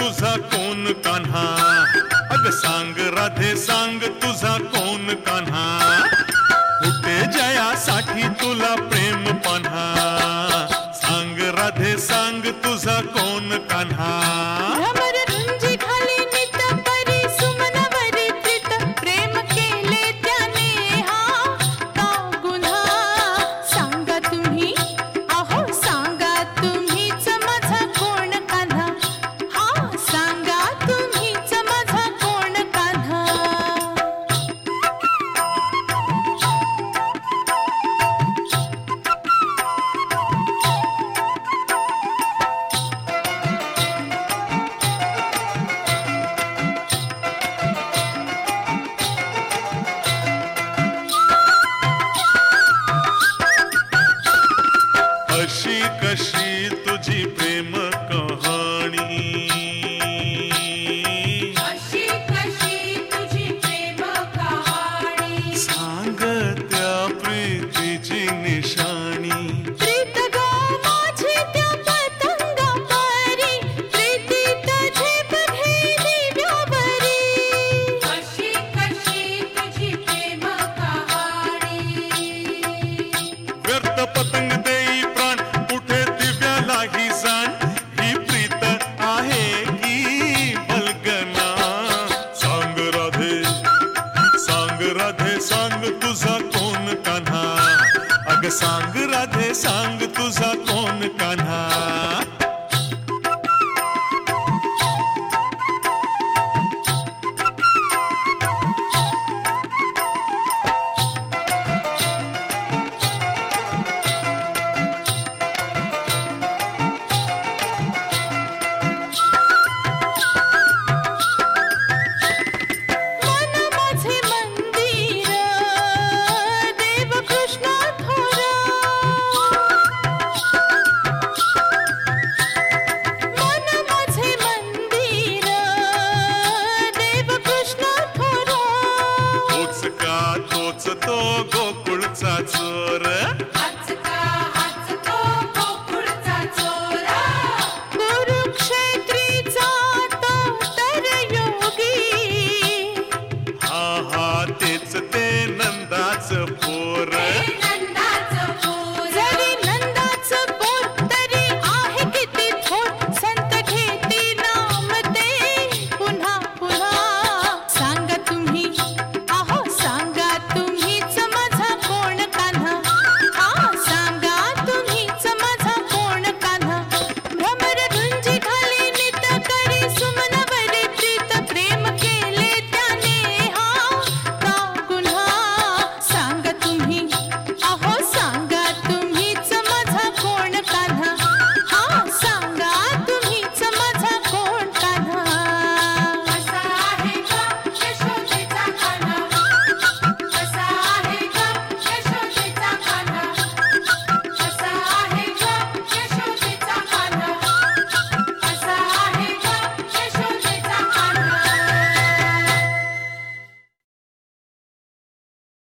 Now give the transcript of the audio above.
तुझा कोण कान्हा, अग सांग राधे सांग तुझा कोण कान्हा, कुठे जयासाठी तुला प्रेम पान्हा, सांग राधे सांग तुझा कोण कान्हा. अशी कशी तुझी प्रेम कहाणी, अशी कशी तुझी प्रेम कहाणी, सांग त्या प्रीतीची निशाणी. प्रीत ग माझी त्या पतंगापरी, प्रीतीत झेप घे दिव्यावरी. अशी कशी तुझी प्रेम कहाणी. व्यर्थ पतंग देई प्राण कुठे दिव्यालाही जाण, ही प्रीत आहे की बलगना. सांग राधे सांग तुझा कोण कान्हा, अग सांग राधे सांग तुझा कोण कान्हा. तोच तो गोकुळचा चोर, हाच तो गोकुळचा चोर. कुरुक्षेत्रीचा तो तर योगी, हा तेच ते नंदाच पोर.